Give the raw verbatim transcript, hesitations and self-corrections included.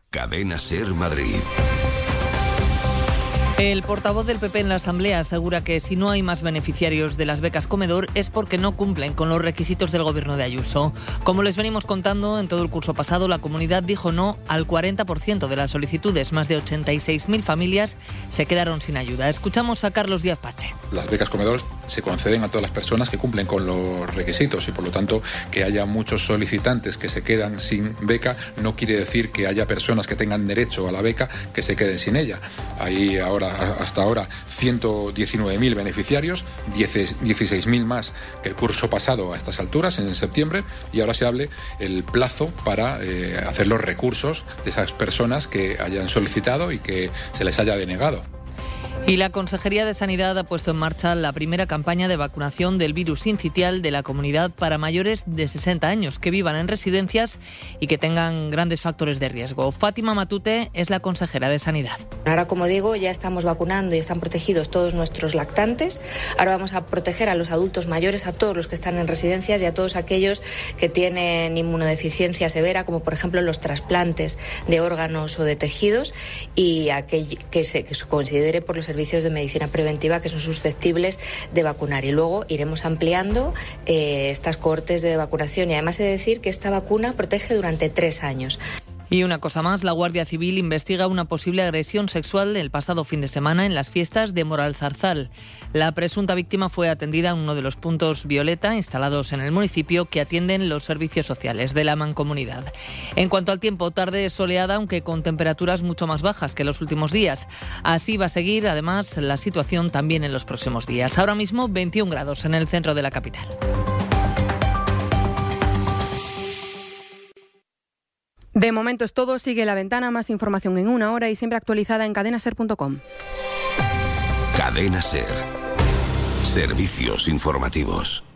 Cadena Ser Madrid. El portavoz del P P en la Asamblea asegura que si no hay más beneficiarios de las becas comedor es porque no cumplen con los requisitos del gobierno de Ayuso. Como les venimos contando, en todo el curso pasado la comunidad dijo no al cuarenta por ciento de las solicitudes. Más de ochenta y seis mil familias se quedaron sin ayuda. Escuchamos a Carlos Díaz Pache. Las becas comedor se conceden a todas las personas que cumplen con los requisitos y por lo tanto que haya muchos solicitantes que se quedan sin beca no quiere decir que haya personas que tengan derecho a la beca que se queden sin ella. Hay ahora hasta ahora ciento diecinueve mil beneficiarios, dieciséis mil más que el curso pasado a estas alturas, en septiembre, y ahora se hable el plazo para eh, hacer los recursos de esas personas que hayan solicitado y que se les haya denegado. Y la Consejería de Sanidad ha puesto en marcha la primera campaña de vacunación del virus sincitial de la comunidad para mayores de sesenta años que vivan en residencias y que tengan grandes factores de riesgo. Fátima Matute es la consejera de Sanidad. Ahora, como digo, ya estamos vacunando y están protegidos todos nuestros lactantes. Ahora vamos a proteger a los adultos mayores, a todos los que están en residencias y a todos aquellos que tienen inmunodeficiencia severa, como por ejemplo los trasplantes de órganos o de tejidos, y aquel que se, que se considere por los servicios de medicina preventiva que son susceptibles de vacunar. Y luego iremos ampliando eh, estas cohortes de vacunación. Y además he de decir que esta vacuna protege durante tres años. Y una cosa más, la Guardia Civil investiga una posible agresión sexual el pasado fin de semana en las fiestas de Moralzarzal. La presunta víctima fue atendida en uno de los puntos violeta instalados en el municipio que atienden los servicios sociales de la mancomunidad. En cuanto al tiempo, tarde soleada, aunque con temperaturas mucho más bajas que los últimos días. Así va a seguir, además, la situación también en los próximos días. Ahora mismo veintiún grados en el centro de la capital. De momento es todo. Sigue La Ventana. Más información en una hora y siempre actualizada en cadena ser punto com. Cadena Ser. Servicios informativos.